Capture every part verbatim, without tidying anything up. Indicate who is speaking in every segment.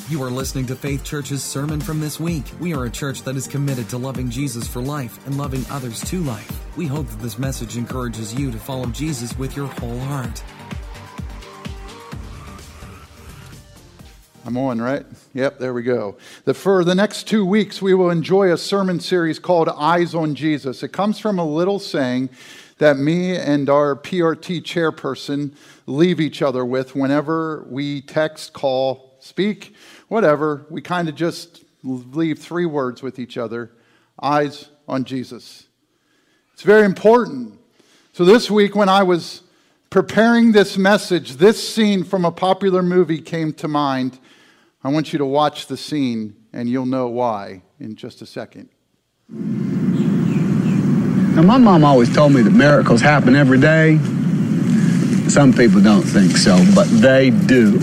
Speaker 1: You are listening to Faith Church's sermon from this week. We are a church that is committed to loving Jesus for life and loving others to life. We hope that this message encourages you to follow Jesus with your whole heart.
Speaker 2: I'm on, right? Yep, there we go. The, for the next two weeks, we will enjoy a sermon series called Eyes on Jesus. It comes from a little saying that me and our P R T chairperson leave each other with whenever we text, call, speak, whatever. We kind of just leave three words with each other: eyes on Jesus. It's very important. So this week when I was preparing this message, this scene from a popular movie came to mind. I want you to watch the scene, and you'll know why in just a second.
Speaker 3: Now, my mom always told me that miracles happen every day. Some people don't think so, but they do.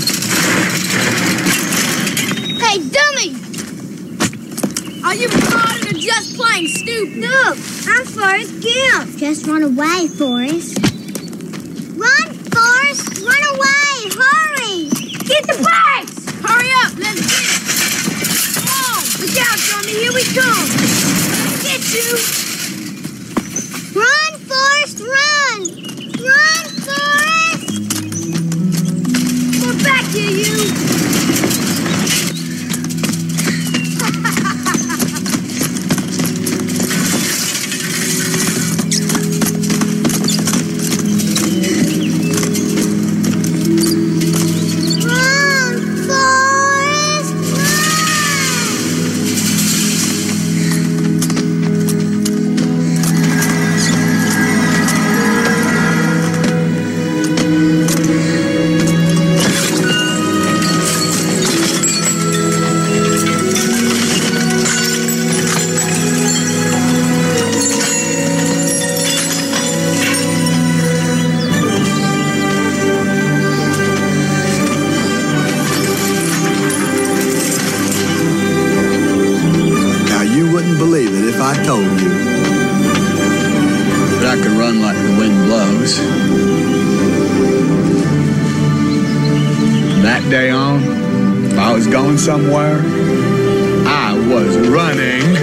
Speaker 4: Hey, dummy! Are you retarded or just plain stupid?
Speaker 5: No, I'm Forrest Gump. Just run away, Forrest. Run, Forrest! Run away! Hurry! Get the bags!
Speaker 4: Hurry up, let's get it! Come on, look out, dummy, here we come! Get you!
Speaker 5: Run, Forrest, run! Run, Forrest!
Speaker 4: We're back here, you!
Speaker 3: Day on, if I was going somewhere, I was running.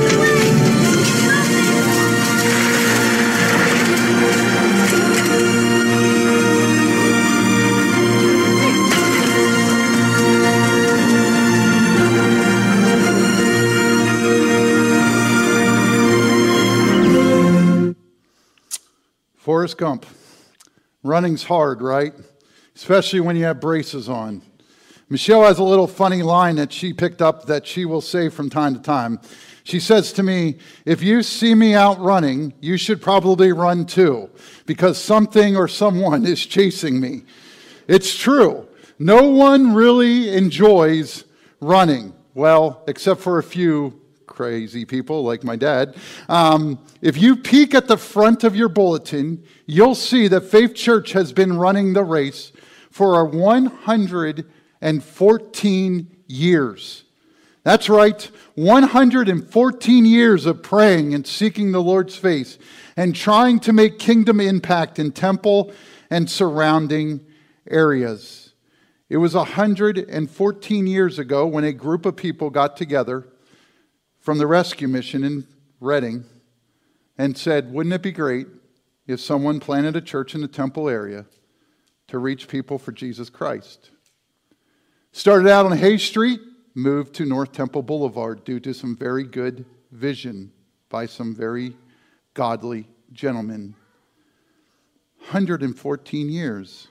Speaker 2: Forrest Gump. Running's hard, right? Especially when you have braces on. Michelle has a little funny line that she picked up that she will say from time to time. She says to me, if you see me out running, you should probably run too, because something or someone is chasing me. It's true. No one really enjoys running. Well, except for a few crazy people like my dad. Um, if you peek at the front of your bulletin, you'll see that Faith Church has been running the race for one hundred fourteen years. That's right, one hundred fourteen years of praying and seeking the Lord's face and trying to make kingdom impact in Temple and surrounding areas. It was one hundred fourteen years ago when a group of people got together from the rescue mission in Redding and said, wouldn't it be great if someone planted a church in the Temple area to reach people for Jesus Christ? Started out on Hay Street, moved to North Temple Boulevard due to some very good vision by some very godly gentlemen. one hundred fourteen years.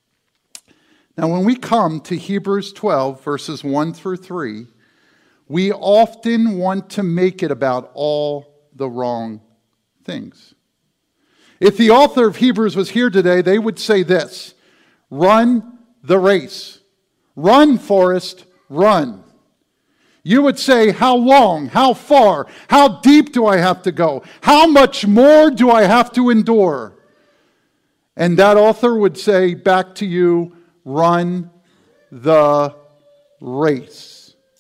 Speaker 2: Now, when we come to Hebrews twelve, verses one through three, we often want to make it about all the wrong things. If the author of Hebrews was here today, they would say this: run the race. Run, Forrest, run. You would say, how long, how far, how deep do I have to go? How much more do I have to endure? And that author would say back to you, run the race.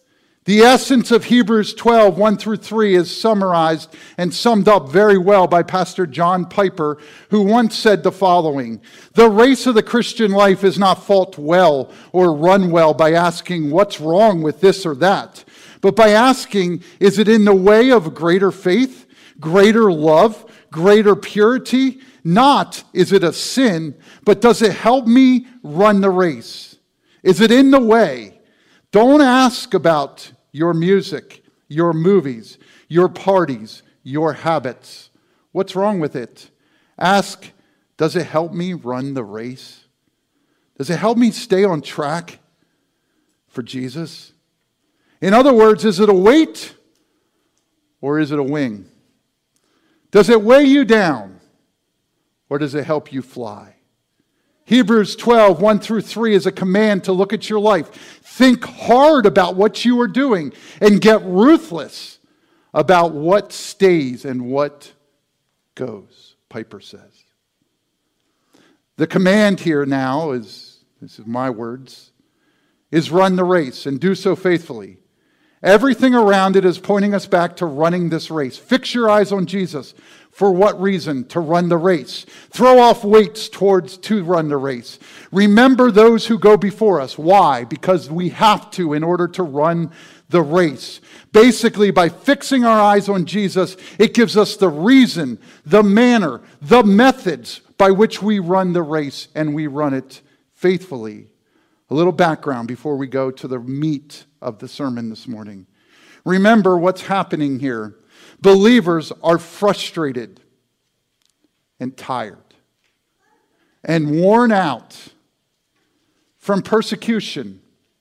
Speaker 2: The essence of Hebrews twelve, one through three is summarized and summed up very well by Pastor John Piper, who once said the following: "The race of the Christian life is not fought well or run well by asking what's wrong with this or that, but by asking, is it in the way of greater faith, greater love, greater purity? Not, is it a sin, but does it help me run the race? Is it in the way?" Don't ask about your music, your movies, your parties, your habits. What's wrong with it? Ask, does it help me run the race? Does it help me stay on track for Jesus? In other words, is it a weight or is it a wing? Does it weigh you down or does it help you fly? Hebrews twelve, one through three is a command to look at your life. Think hard about what you are doing and get ruthless about what stays and what goes, Piper says. The command here now is, this is my words, is run the race and do so faithfully. Everything around it is pointing us back to running this race. Fix your eyes on Jesus. For what reason? To run the race. Throw off weights towards to run the race. Remember those who go before us. Why? Because we have to in order to run the race. Basically, by fixing our eyes on Jesus, it gives us the reason, the manner, the methods by which we run the race, and we run it faithfully. A little background before we go to the meat of the sermon this morning. Remember what's happening here. Believers are frustrated and tired and worn out from persecution.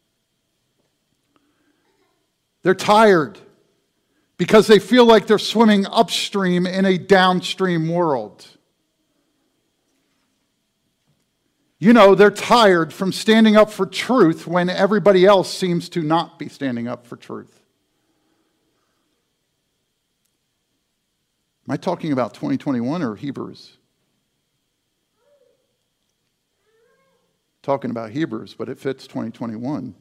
Speaker 2: They're tired because they feel like they're swimming upstream in a downstream world. You know, they're tired from standing up for truth when everybody else seems to not be standing up for truth. Am I talking about twenty twenty-one or Hebrews? Talking about Hebrews, but it fits twenty twenty-one.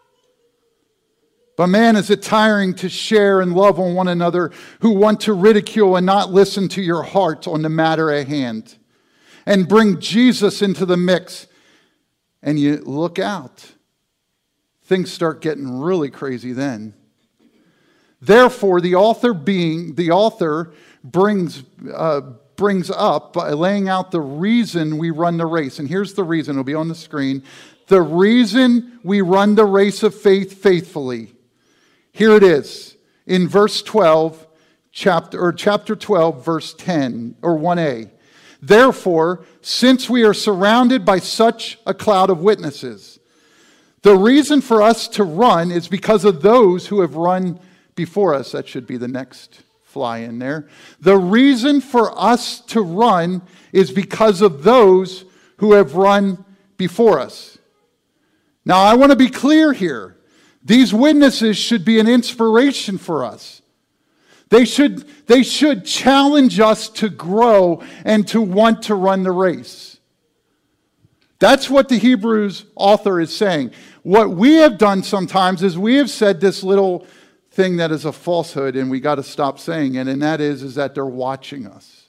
Speaker 2: But man, is it tiring to share and love on one another who want to ridicule and not listen to your heart on the matter at hand. And bring Jesus into the mix. And you look out. Things start getting really crazy then. Therefore, the author being, the author brings uh, brings up by laying out the reason we run the race. And here's the reason. It'll be on the screen. The reason we run the race of faith faithfully. Here it is. In verse twelve, chapter or chapter twelve, verse ten, or one a. Therefore, since we are surrounded by such a cloud of witnesses, the reason for us to run is because of those who have run before us. That should be the next fly in there. The reason for us to run is because of those who have run before us. Now, I want to be clear here. These witnesses should be an inspiration for us. They should, they should challenge us to grow and to want to run the race. That's what the Hebrews author is saying. What we have done sometimes is we have said this little thing that is a falsehood, and we got to stop saying it, and that is, is that they're watching us.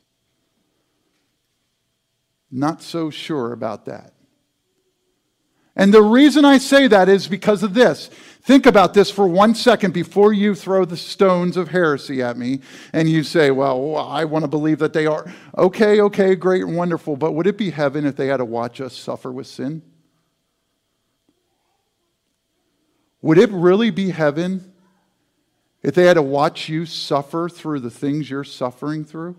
Speaker 2: Not so sure about that. And the reason I say that is because of this. Think about this for one second before you throw the stones of heresy at me and you say, well, I want to believe that they are. Okay, okay, great and wonderful, but would it be heaven if they had to watch us suffer with sin? Would it really be heaven if they had to watch you suffer through the things you're suffering through?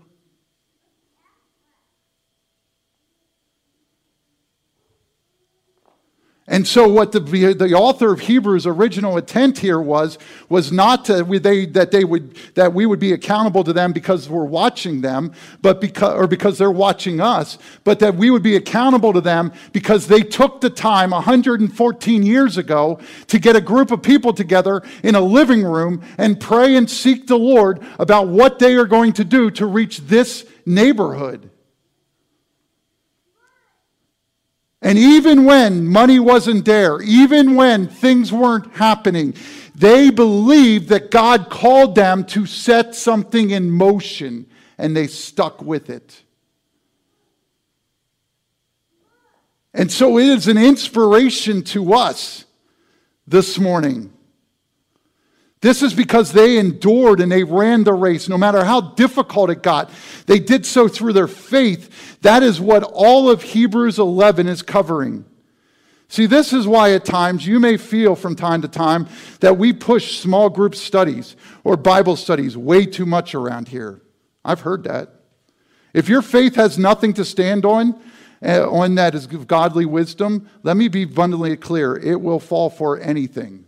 Speaker 2: And so what the, the author of Hebrews' original intent here was, was not to, they, that, they would, that we would be accountable to them because we're watching them, but because, or because they're watching us, but that we would be accountable to them because they took the time one hundred fourteen years ago to get a group of people together in a living room and pray and seek the Lord about what they are going to do to reach this neighborhood. And even when money wasn't there, even when things weren't happening, they believed that God called them to set something in motion, and they stuck with it. And so it is an inspiration to us this morning. This is because they endured and they ran the race. No matter how difficult it got, they did so through their faith. That is what all of Hebrews eleven is covering. See, this is why at times you may feel from time to time that we push small group studies or Bible studies way too much around here. I've heard that. If your faith has nothing to stand on, uh, on that is godly wisdom, let me be abundantly clear, it will fall for anything.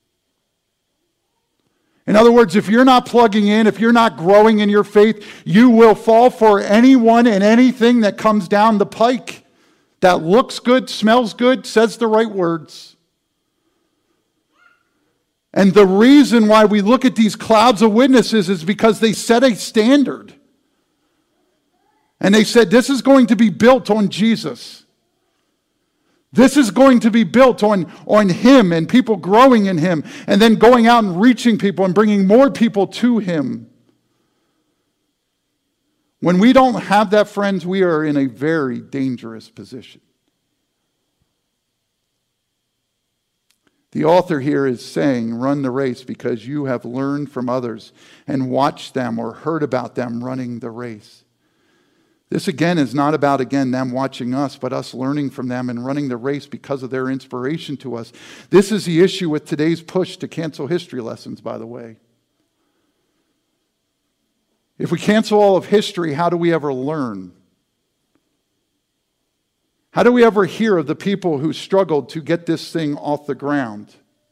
Speaker 2: In other words, if you're not plugging in, if you're not growing in your faith, you will fall for anyone and anything that comes down the pike that looks good, smells good, says the right words. And the reason why we look at these clouds of witnesses is because they set a standard. And they said, this is going to be built on Jesus. This is going to be built on, on Him and people growing in Him and then going out and reaching people and bringing more people to Him. When we don't have that, friends, we are in a very dangerous position. The author here is saying, run the race because you have learned from others and watched them or heard about them running the race. This, again, is not about, again, them watching us, but us learning from them and running the race because of their inspiration to us. This is the issue with today's push to cancel history lessons, by the way. If we cancel all of history, how do we ever learn? How do we ever hear of the people who struggled to get this thing off the ground?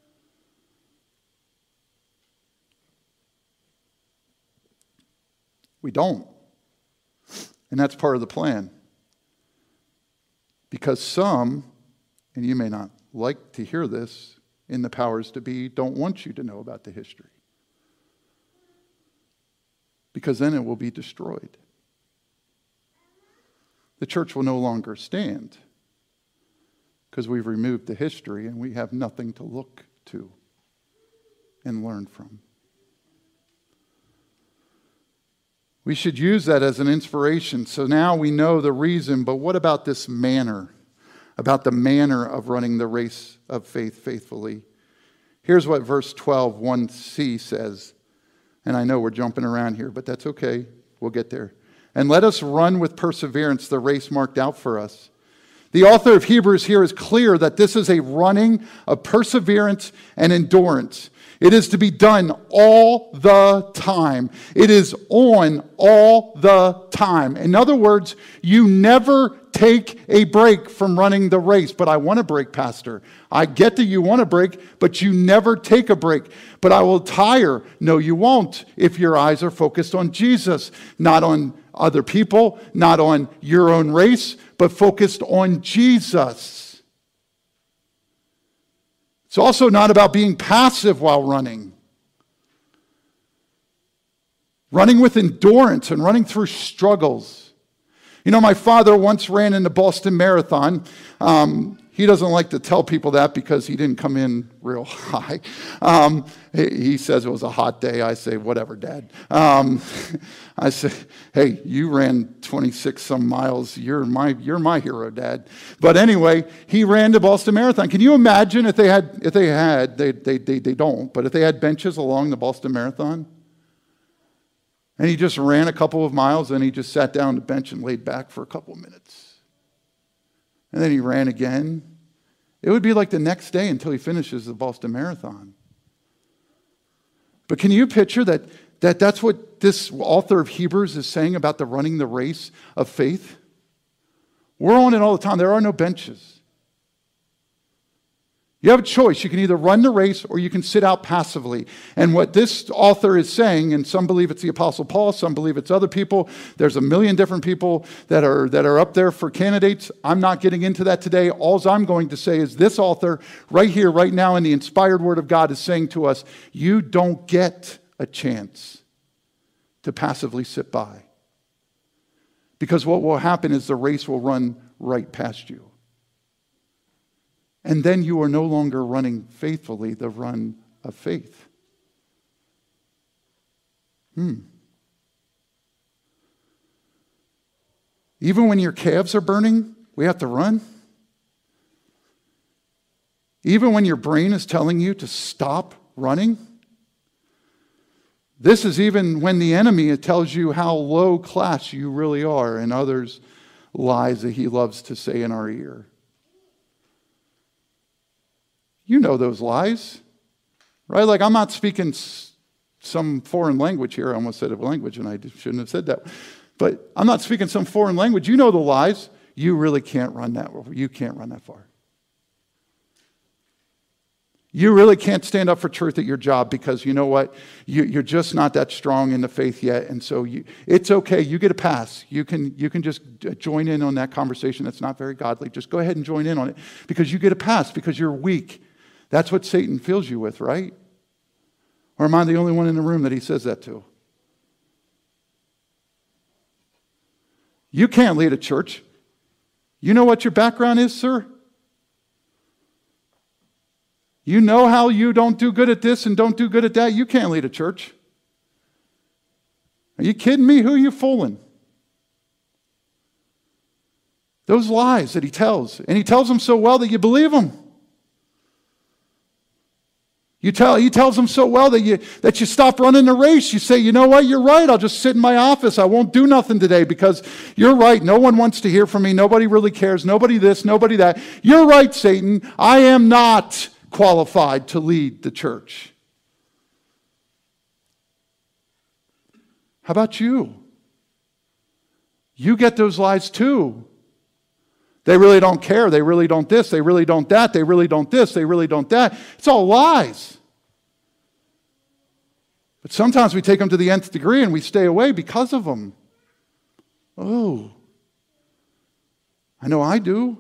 Speaker 2: We don't. And that's part of the plan. Because some, and you may not like to hear this, in the powers to be, don't want you to know about the history. Because then it will be destroyed. The church will no longer stand. Because we've removed the history and we have nothing to look to and learn from. We should use that as an inspiration. So now we know the reason, but what about this manner? About the manner of running the race of faith faithfully. Here's what verse twelve, one c says. And I know we're jumping around here, but that's okay. We'll get there. And let us run with perseverance the race marked out for us. The author of Hebrews here is clear that this is a running of perseverance and endurance. It is to be done all the time. It is on all the time. In other words, you never take a break from running the race. But I want to break, Pastor. I get that you want to break, but you never take a break. But I will tire. No, you won't if your eyes are focused on Jesus, not on other people, not on your own race, but focused on Jesus. It's also not about being passive while running. Running with endurance and running through struggles. You know, my father once ran in the Boston Marathon. Um, he doesn't like to tell people that because he didn't come in real high. Um, he, he says it was a hot day. I say, whatever, Dad. Um, I say, hey, you ran twenty-six some miles. You're my, you're my hero, Dad. But anyway, he ran the Boston Marathon. Can you imagine if they had, if they had, they, they, they, they don't, but if they had benches along the Boston Marathon? And he just ran a couple of miles, and he just sat down on the bench and laid back for a couple of minutes. And then he ran again. It would be like the next day until he finishes the Boston Marathon. But can you picture that, that that's what this author of Hebrews is saying about the running the race of faith? We're on it all the time. There are no benches. You have a choice. You can either run the race or you can sit out passively. And what this author is saying, and some believe it's the Apostle Paul, some believe it's other people. There's a million different people that are, that are up there for candidates. I'm not getting into that today. All I'm going to say is this author right here, right now in the inspired word of God is saying to us, you don't get a chance to passively sit by. Because what will happen is the race will run right past you. And then you are no longer running faithfully the run of faith. Hmm. Even when your calves are burning, we have to run. Even when your brain is telling you to stop running. This is even when the enemy tells you how low class you really are, and others lies that he loves to say in our ear. You know those lies, right? Like, I'm not speaking some foreign language here. I almost said a language, and I shouldn't have said that. But I'm not speaking some foreign language. You know the lies. You really can't run that. You can't run that far. You really can't stand up for truth at your job because you know what? You, you're just not that strong in the faith yet. And so you, it's okay. You get a pass. You can, you can just join in on that conversation that's not very godly. Just go ahead and join in on it because you get a pass because you're weak. That's what Satan fills you with, right? Or am I the only one in the room that he says that to? You can't lead a church. You know what your background is, sir? You know how you don't do good at this and don't do good at that? You can't lead a church. Are you kidding me? Who are you fooling? Those lies that he tells. And he tells them so well that you believe them. You tell, he tells them so well that you, that you stop running the race. You say, you know what? You're right. I'll just sit in my office. I won't do nothing today because you're right. No one wants to hear from me. Nobody really cares. Nobody this, nobody that. You're right, Satan. I am not qualified to lead the church. How about you? You get those lies too. They really don't care. They really don't this. They really don't that. They really don't this. They really don't that. It's all lies. But sometimes we take them to the nth degree and we stay away because of them. Oh, I know I do.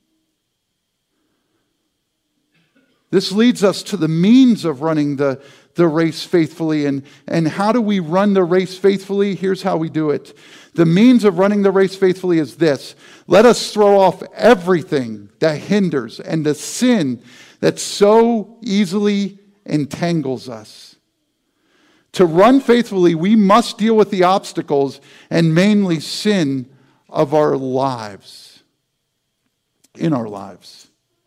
Speaker 2: This leads us to the means of running the, the race faithfully. And, and how do we run the race faithfully? Here's how we do it. The means of running the race faithfully is this. Let us throw off everything that hinders and the sin that so easily entangles us. To run faithfully, we must deal with the obstacles and mainly sin of our lives. In our lives.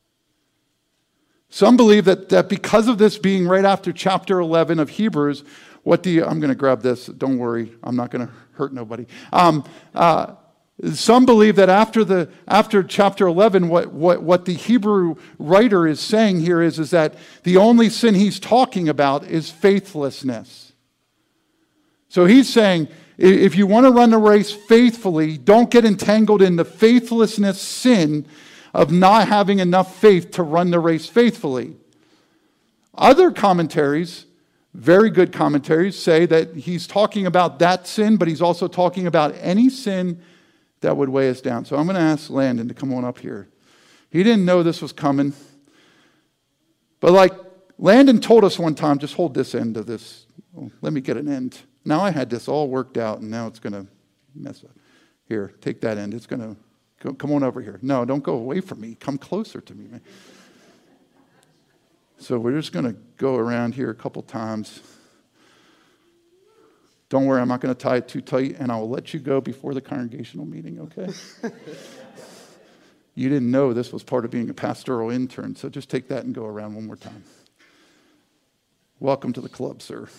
Speaker 2: Some believe that, that because of this being right after chapter eleven of Hebrews, what do you, I'm going to grab this, don't worry, I'm not going to hurt nobody. Um, uh, some believe that after the after chapter eleven, what, what, what the Hebrew writer is saying here is, is that the only sin he's talking about is faithlessness. So he's saying, if you want to run the race faithfully, don't get entangled in the faithlessness sin of not having enough faith to run the race faithfully. Other commentaries, very good commentaries, say that he's talking about that sin, but he's also talking about any sin that would weigh us down. So I'm going to ask Landon to come on up here. He didn't know this was coming. But like Landon told us one time, just hold this end of this. Oh, let me get an end. Now I had this all worked out, and now it's going to mess up. Here, take that end. It's going to come on over here. No, don't go away from me. Come closer to me, man. So we're just going to go around here a couple times. Don't worry, I'm not going to tie it too tight, and I will let you go before the congregational meeting, okay? You didn't know this was part of being a pastoral intern, so just take that and go around one more time. Welcome to the club, sir.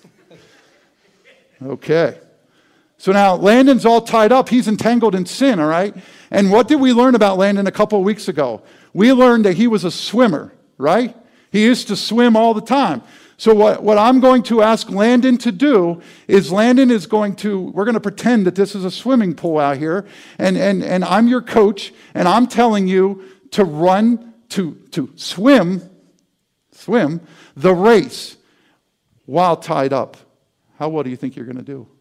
Speaker 2: Okay. So now Landon's all tied up. He's entangled in sin, all right? And what did we learn about Landon a couple of weeks ago? We learned that he was a swimmer, right? He used to swim all the time. So what, what I'm going to ask Landon to do is Landon is going to, we're going to pretend that this is a swimming pool out here, and, and, and I'm your coach, and I'm telling you to run, to, to swim, swim the race while tied up. How well do you think you're going to do?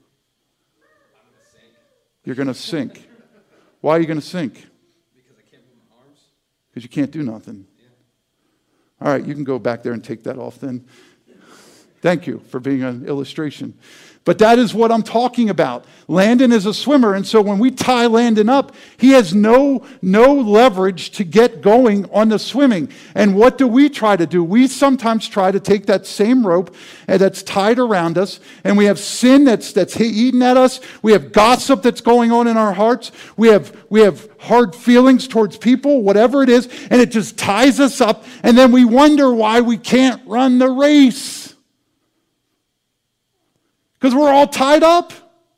Speaker 2: You're going to sink. Why are you going to sink?
Speaker 6: Because I can't move my arms.
Speaker 2: Because you can't do nothing.
Speaker 6: Yeah.
Speaker 2: All right, you can go back there and take that off then. Thank you for being an illustration. But that is what I'm talking about. Landon is a swimmer, and so when we tie Landon up, he has no, no leverage to get going on the swimming. And what do we try to do? We sometimes try to take that same rope that's tied around us, and we have sin that's, that's eating at us. We have gossip that's going on in our hearts. We have, we have hard feelings towards people, whatever it is, and it just ties us up, and then we wonder why we can't run the race. Because we're all tied up.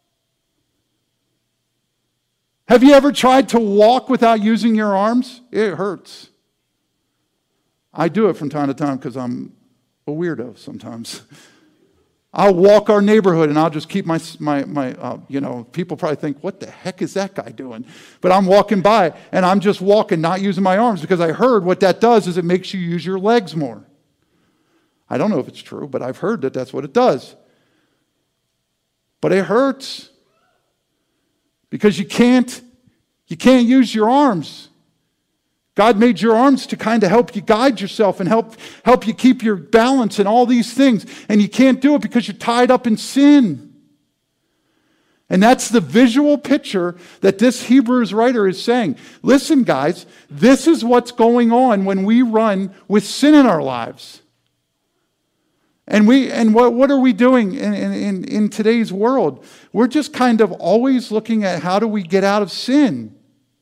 Speaker 2: Have you ever tried to walk without using your arms? It hurts. I do it from time to time because I'm a weirdo sometimes. I'll walk our neighborhood and I'll just keep my, my, my uh, you know, people probably think, what the heck is that guy doing? But I'm walking by and I'm just walking, not using my arms, because I heard what that does is it makes you use your legs more. I don't know if it's true, but I've heard that that's what it does. But it hurts because you can't, you can't use your arms. God made your arms to kind of help you guide yourself and help, help you keep your balance and all these things. And you can't do it because you're tied up in sin. And that's the visual picture that this Hebrews writer is saying. Listen, guys, this is what's going on when we run with sin in our lives. And we and what, what are we doing in, in, in today's world? We're just kind of always looking at how do we get out of sin.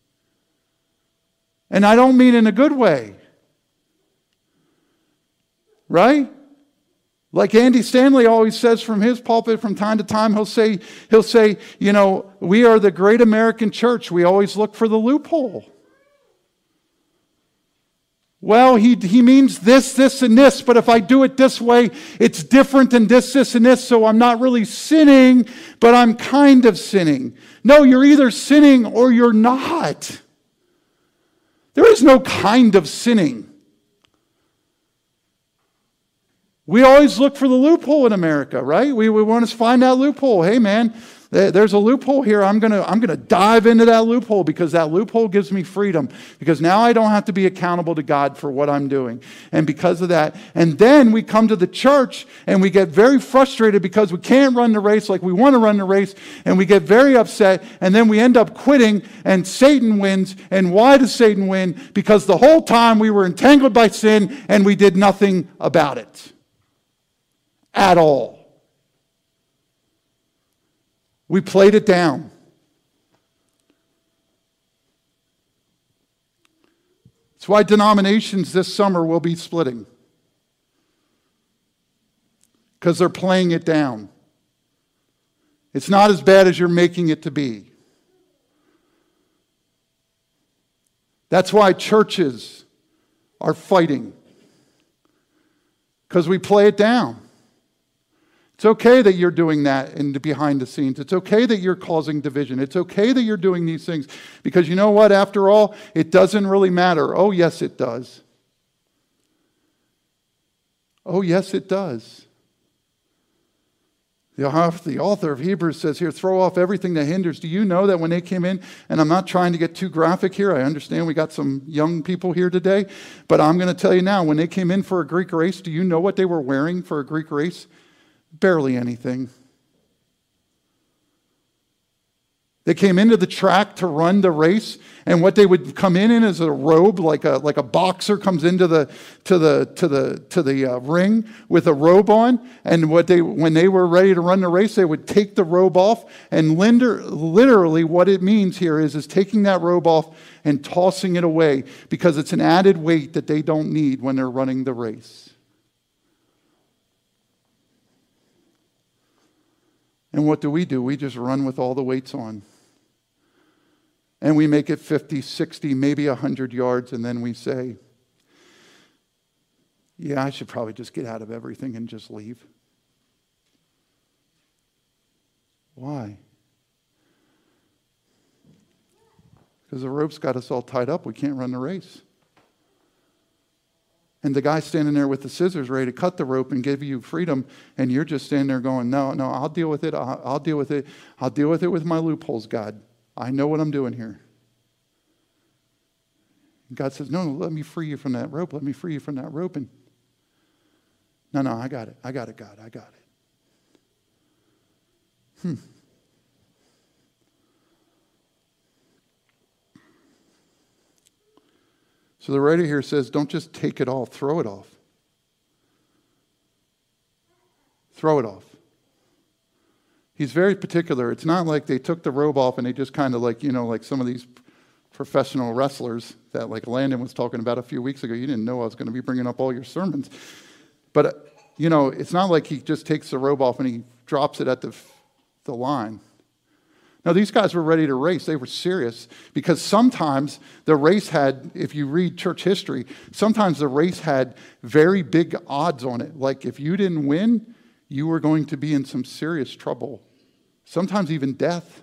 Speaker 2: And I don't mean in a good way. Right? Like Andy Stanley always says from his pulpit from time to time, he'll say, he'll say, you know, we are the great American church. We always look for the loophole. Well, he, he means this, this, and this, but if I do it this way, it's different than this, this, and this, so I'm not really sinning, but I'm kind of sinning. No, you're either sinning or you're not. There is no kind of sinning. We always look for the loophole in America, right? We, we want to find that loophole. Hey, man, there's a loophole here. I'm going to I'm going to dive into that loophole because that loophole gives me freedom. Because now I don't have to be accountable to God for what I'm doing. And because of that, and then we come to the church and we get very frustrated because we can't run the race like we want to run the race. And we get very upset. And then we end up quitting and Satan wins. And why does Satan win? Because the whole time we were entangled by sin and we did nothing about it. At all. We played it down. That's why denominations this summer will be splitting. Because they're playing it down. It's not as bad as you're making it to be. That's why churches are fighting. Because we play it down. It's okay that you're doing that in the behind the scenes. It's okay that you're causing division. It's okay that you're doing these things. Because you know what? After all, it doesn't really matter. Oh, yes, it does. Oh, yes, it does. The author of Hebrews says here, throw off everything that hinders. Do you know that when they came in, and I'm not trying to get too graphic here. I understand we got some young people here today. But I'm going to tell you now, when they came in for a Greek race, do you know what they were wearing for a Greek race? Barely anything. They came into the track to run the race, and what they would come in in is a robe, like a like a boxer comes into the to the to the to the uh, ring with a robe on. And what they when they were ready to run the race, they would take the robe off. And linder, literally, what it means here is is taking that robe off and tossing it away because it's an added weight that they don't need when they're running the race. And what do we do? We just run with all the weights on. And we make it fifty, sixty, maybe one hundred yards, and then we say, yeah, I should probably just get out of everything and just leave. Why? Because the rope's got us all tied up. We can't run the race. And the guy standing there with the scissors ready to cut the rope and give you freedom, and you're just standing there going, no, no, I'll deal with it. I'll, I'll deal with it. I'll deal with it with my loopholes, God. I know what I'm doing here. And God says, no, let me free you from that rope. Let me free you from that rope. And No, no, I got it. I got it, God. I got it. Hmm. So the writer here says, don't just take it all, throw it off. Throw it off. He's very particular. It's not like they took the robe off and they just kind of like, you know, like some of these professional wrestlers that like Landon was talking about a few weeks ago. You didn't know I was going to be bringing up all your sermons. But, uh, you know, it's not like he just takes the robe off and he drops it at the, the line. Now, these guys were ready to race. They were serious because sometimes the race had, if you read church history, sometimes the race had very big odds on it. Like if you didn't win, you were going to be in some serious trouble, sometimes even death.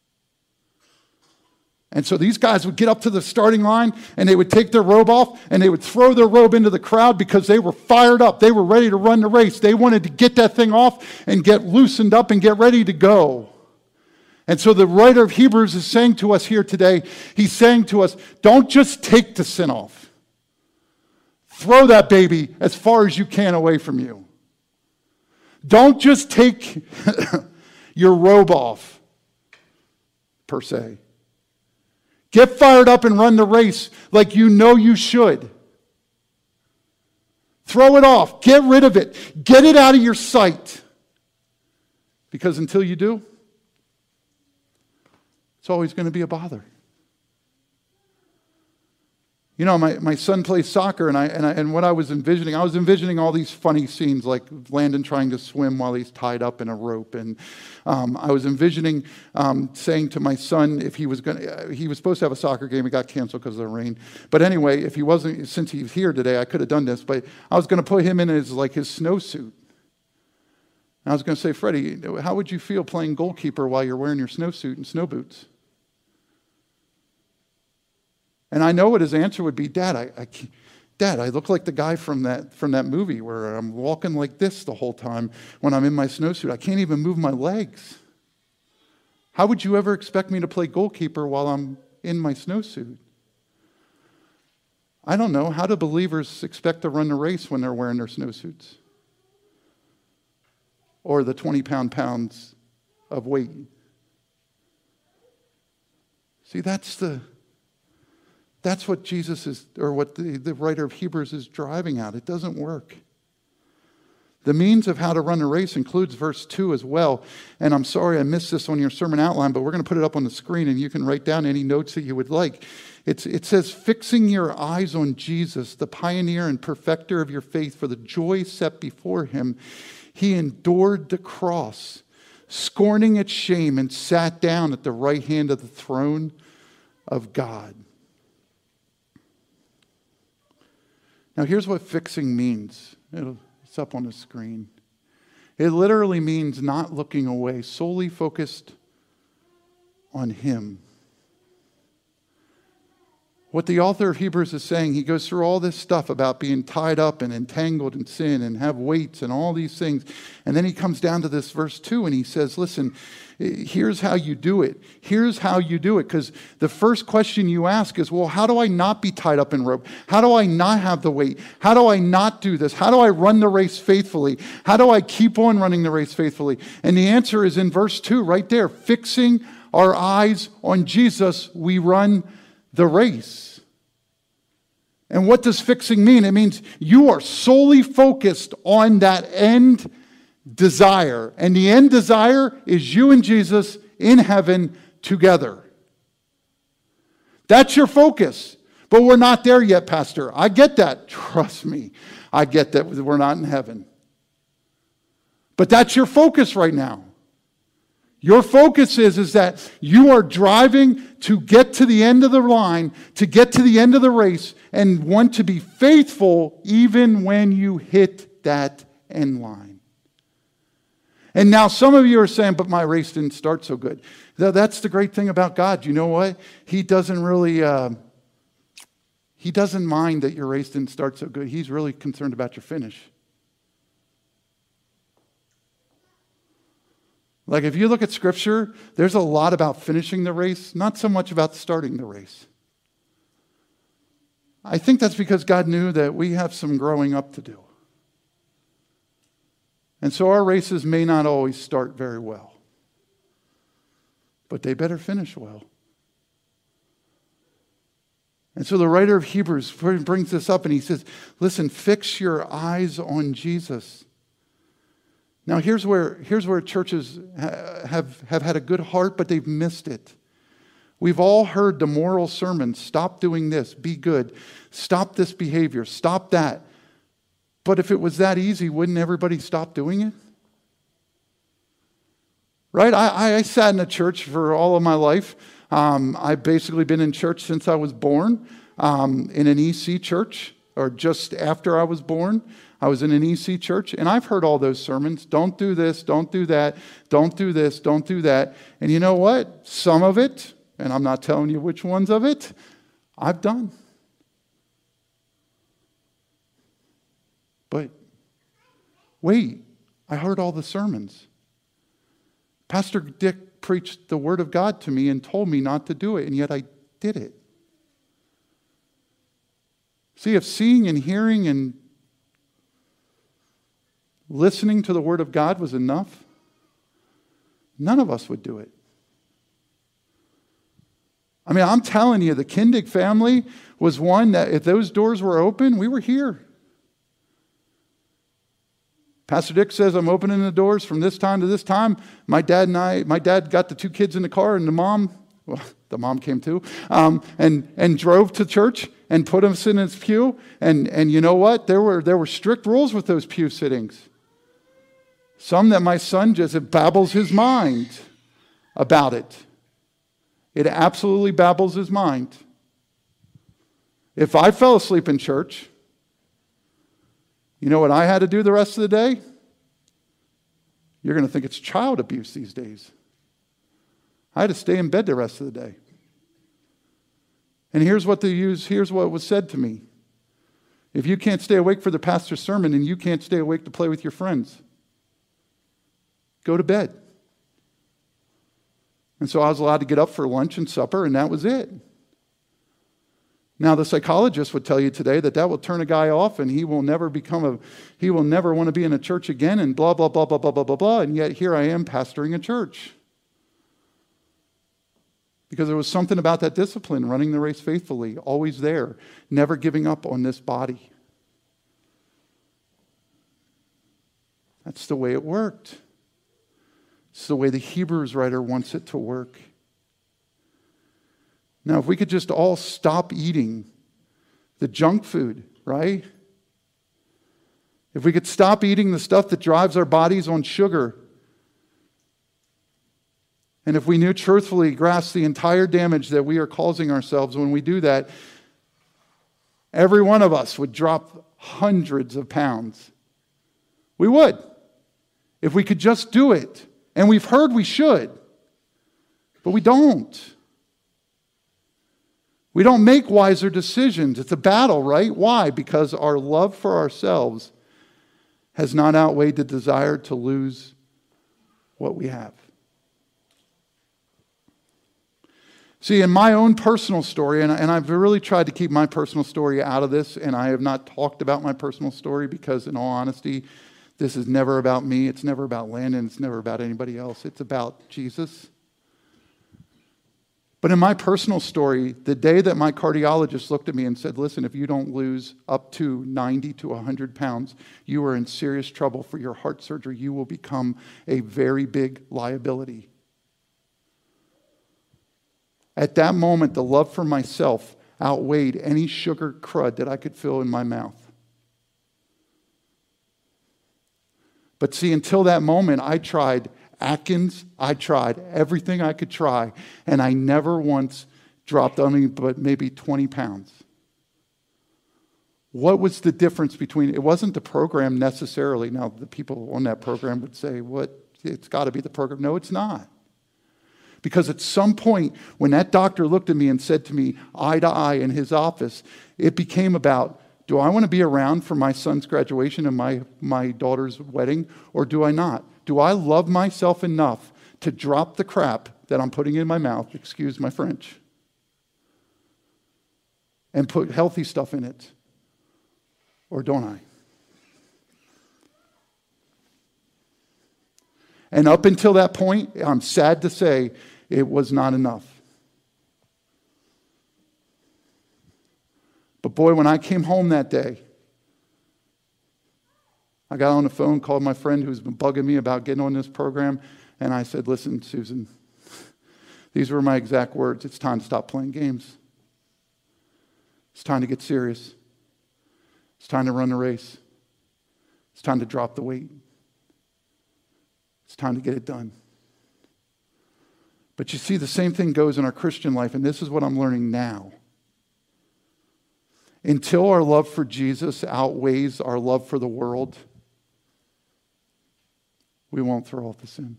Speaker 2: And so these guys would get up to the starting line and they would take their robe off and they would throw their robe into the crowd because they were fired up. They were ready to run the race. They wanted to get that thing off and get loosened up and get ready to go. And so the writer of Hebrews is saying to us here today, he's saying to us, don't just take the sin off. Throw that baby as far as you can away from you. Don't just take your robe off, per se. Get fired up and run the race like you know you should. Throw it off. Get rid of it. Get it out of your sight. Because until you do, it's always going to be a bother. You know, my, my son plays soccer, and I, and I and what I was envisioning, I was envisioning all these funny scenes, like Landon trying to swim while he's tied up in a rope, and um, I was envisioning um, saying to my son if he was going, to, he was supposed to have a soccer game, it got canceled because of the rain. But anyway, if he wasn't, since he's here today, I could have done this, but I was going to put him in his like his snowsuit. And I was going to say, Freddie, how would you feel playing goalkeeper while you're wearing your snowsuit and snow boots? And I know what his answer would be, Dad, I, I, Dad, I look like the guy from that from that movie where I'm walking like this the whole time when I'm in my snowsuit. I can't even move my legs. How would you ever expect me to play goalkeeper while I'm in my snowsuit? I don't know. How do believers expect to run a race when they're wearing their snowsuits? Or the twenty pound pounds of weight? See, that's the... That's what Jesus is, or what the, the writer of Hebrews is driving at. It doesn't work. The means of how to run a race includes verse two as well. And I'm sorry I missed this on your sermon outline, but we're going to put it up on the screen and you can write down any notes that you would like. It's, it says, fixing your eyes on Jesus, the pioneer and perfecter of your faith, for the joy set before him, he endured the cross, scorning its shame, and sat down at the right hand of the throne of God. Now, here's what fixing means. It'll, it's up on the screen. It literally means not looking away, solely focused on him. What the author of Hebrews is saying, he goes through all this stuff about being tied up and entangled in sin and have weights and all these things. And then he comes down to this verse two and he says, listen, here's how you do it. Here's how you do it. Because the first question you ask is, well, how do I not be tied up in rope? How do I not have the weight? How do I not do this? How do I run the race faithfully? How do I keep on running the race faithfully? And the answer is in verse two right there. Fixing our eyes on Jesus, we run the race. And what does fixing mean? It means you are solely focused on that end desire. And the end desire is you and Jesus in heaven together. That's your focus. But we're not there yet, Pastor. I get that. Trust me. I get that we're not in heaven. But that's your focus right now. Your focus is, is that you are driving to get to the end of the line, to get to the end of the race, and want to be faithful even when you hit that end line. And now some of you are saying, but my race didn't start so good. That's the great thing about God. You know what? He doesn't really, uh, he doesn't mind that your race didn't start so good. He's really concerned about your finish. Like if you look at Scripture, there's a lot about finishing the race, not so much about starting the race. I think that's because God knew that we have some growing up to do. And so our races may not always start very well, but they better finish well. And so the writer of Hebrews brings this up and he says, listen, fix your eyes on Jesus. Now here's where, here's where churches have, have had a good heart, but they've missed it. We've all heard the moral sermons, stop doing this, be good, stop this behavior, stop that. But if it was that easy, wouldn't everybody stop doing it? Right? I, I sat in a church for all of my life. Um, I've basically been in church since I was born, um, in an E C church, or just after I was born. I was in an E C church, and I've heard all those sermons. Don't do this, don't do that, don't do this, don't do that. And you know what? Some of it, and I'm not telling you which ones of it, I've done. But wait, I heard all the sermons. Pastor Dick preached the Word of God to me and told me not to do it, and yet I did it. See, if seeing and hearing and listening to the Word of God was enough, none of us would do it. I mean, I'm telling you, the Kindig family was one that if those doors were open, we were here. Pastor Dick says, I'm opening the doors from this time to this time. My dad and I, my dad got the two kids in the car and the mom, well, the mom came too, um, and, and drove to church and put us in his pew. And, and you know what? There were, there were strict rules with those pew sittings. Some that my son just, it babbles his mind about it. It absolutely babbles his mind. If I fell asleep in church, you know what I had to do the rest of the day? You're going to think it's child abuse these days. I had to stay in bed the rest of the day. And here's what they use, here's what was said to me. If you can't stay awake for the pastor's sermon and you can't stay awake to play with your friends, go to bed. And so I was allowed to get up for lunch and supper, and that was it. Now, the psychologist would tell you today that that will turn a guy off and he will never become a, he will never want to be in a church again and blah, blah, blah, blah, blah, blah, blah, blah. And yet here I am pastoring a church. Because there was something about that discipline, running the race faithfully, always there, never giving up on this body. That's the way it worked. It's the way the Hebrews writer wants it to work. Now, if we could just all stop eating the junk food, right? If we could stop eating the stuff that drives our bodies on sugar, and if we knew truthfully, grasp the entire damage that we are causing ourselves when we do that, every one of us would drop hundreds of pounds. We would. If we could just do it. And we've heard we should, but we don't. We don't make wiser decisions. It's a battle, right? Why? Because our love for ourselves has not outweighed the desire to lose what we have. See, in my own personal story, and, and I've really tried to keep my personal story out of this, and I have not talked about my personal story because, in all honesty, this is never about me. It's never about Landon. It's never about anybody else. It's about Jesus. But in my personal story, the day that my cardiologist looked at me and said, listen, if you don't lose up to ninety to one hundred pounds, you are in serious trouble for your heart surgery. You will become a very big liability. At that moment, the love for myself outweighed any sugar crud that I could feel in my mouth. But see, until that moment, I tried Atkins, I tried everything I could try, and I never once dropped only but maybe twenty pounds. What was the difference between, it wasn't the program necessarily. Now, the people on that program would say, what, it's got to be the program. No, it's not. Because at some point, when that doctor looked at me and said to me, eye to eye in his office, it became about, do I want to be around for my son's graduation and my, my daughter's wedding, or do I not? Do I love myself enough to drop the crap that I'm putting in my mouth, excuse my French, and put healthy stuff in it? Or don't I? And up until that point, I'm sad to say, it was not enough. But boy, when I came home that day, I got on the phone, called my friend who's been bugging me about getting on this program, and I said, listen, Susan, these were my exact words. It's time to stop playing games. It's time to get serious. It's time to run the race. It's time to drop the weight. It's time to get it done. But you see, the same thing goes in our Christian life, and this is what I'm learning now. Until our love for Jesus outweighs our love for the world, we won't throw off the sin.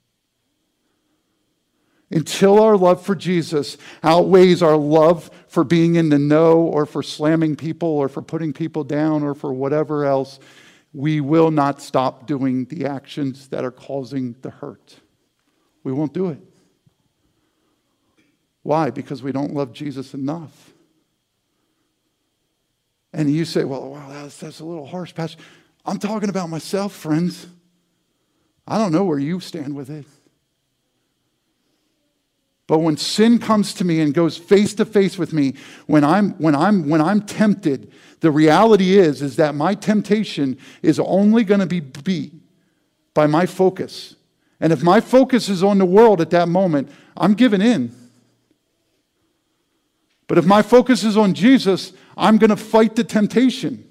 Speaker 2: Until our love for Jesus outweighs our love for being in the know or for slamming people or for putting people down or for whatever else, we will not stop doing the actions that are causing the hurt. We won't do it. Why? Because we don't love Jesus enough. And you say, well, wow, that's, that's a little harsh, Pastor. I'm talking about myself, friends. I don't know where you stand with it. But when sin comes to me and goes face to face with me, when I'm when I'm when I'm tempted, the reality is, is that my temptation is only going to be beat by my focus. And if my focus is on the world at that moment, I'm giving in. But if my focus is on Jesus, I'm going to fight the temptation.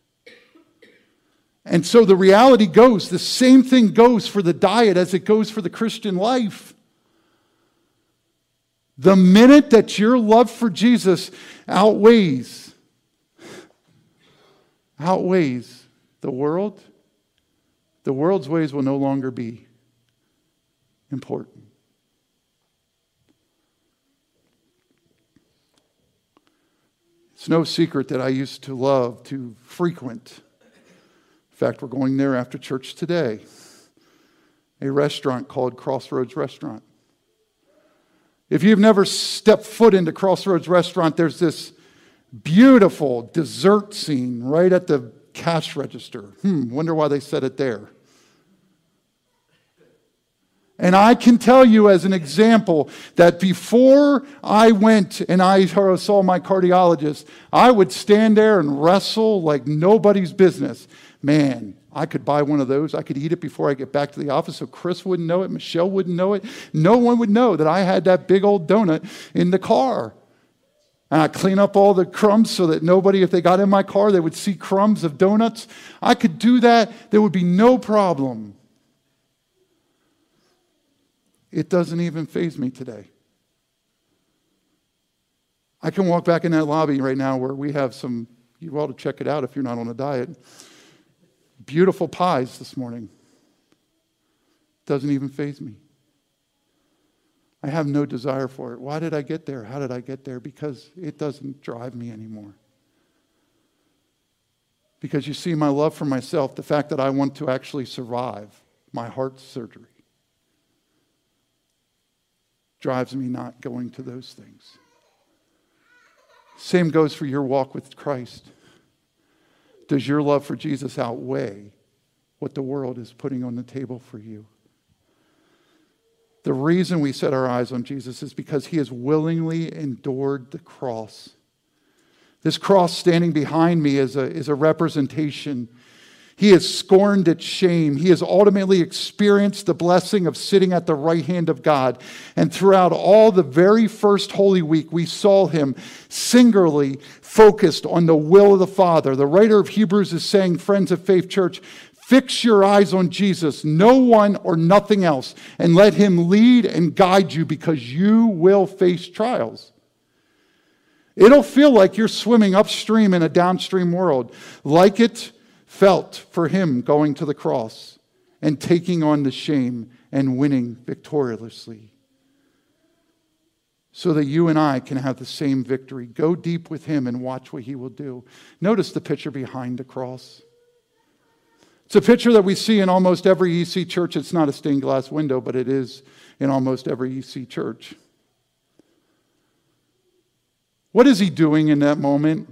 Speaker 2: And so the reality goes, the same thing goes for the diet as it goes for the Christian life. The minute that your love for Jesus outweighs, outweighs the world, the world's ways will no longer be important. It's no secret that I used to love to frequent. In fact, we're going there after church today. A restaurant called Crossroads Restaurant. If you've never stepped foot into Crossroads Restaurant, there's this beautiful dessert scene right at the cash register. Hmm, wonder why they set it there. And I can tell you as an example that before I went and I saw my cardiologist, I would stand there and wrestle like nobody's business. Man, I could buy one of those. I could eat it before I get back to the office so Chris wouldn't know it, Michelle wouldn't know it. No one would know that I had that big old donut in the car. And I'd clean up all the crumbs so that nobody, if they got in my car, they would see crumbs of donuts. I could do that. There would be no problem. It doesn't even faze me today. I can walk back in that lobby right now where we have some, you ought to check it out if you're not on a diet. Beautiful pies this morning. Doesn't even faze me. I have no desire for it. Why did I get there? How did I get there? Because it doesn't drive me anymore. Because you see, my love for myself, the fact that I want to actually survive my heart surgery, drives me not going to those things. Same goes for your walk with Christ. Does your love for Jesus outweigh what the world is putting on the table for you? The reason we set our eyes on Jesus is because he has willingly endured the cross. This cross standing behind me is a, is a representation. He has scorned its shame. He has ultimately experienced the blessing of sitting at the right hand of God. And throughout all the very first Holy Week, we saw him singularly focused on the will of the Father. The writer of Hebrews is saying, friends of Faith Church, fix your eyes on Jesus, no one or nothing else, and let him lead and guide you because you will face trials. It'll feel like you're swimming upstream in a downstream world, like it felt for him going to the cross and taking on the shame and winning victoriously, so that you and I can have the same victory. Go deep with him and watch what he will do. Notice the picture behind the cross. It's a picture that we see in almost every E C church. It's not a stained glass window, but it is in almost every E C church. What is he doing in that moment?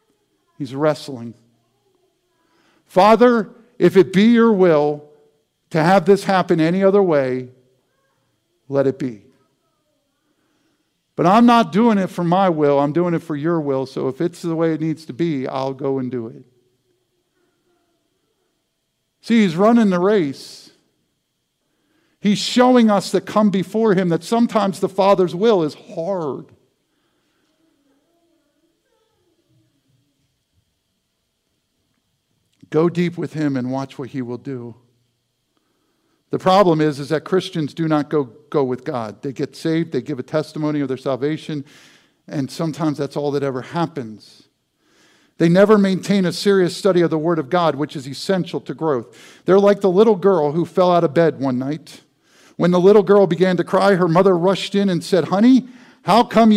Speaker 2: He's wrestling. Father, if it be your will, to have this happen any other way, let it be. But I'm not doing it for my will. I'm doing it for your will. So if it's the way it needs to be, I'll go and do it. See, he's running the race. He's showing us that come before him that sometimes the Father's will is hard. Go deep with him and watch what he will do. The problem is, is that Christians do not go, go with God. They get saved, they give a testimony of their salvation, and sometimes that's all that ever happens. They never maintain a serious study of the Word of God, which is essential to growth. They're like the little girl who fell out of bed one night. When the little girl began to cry, her mother rushed in and said, "Honey, how come you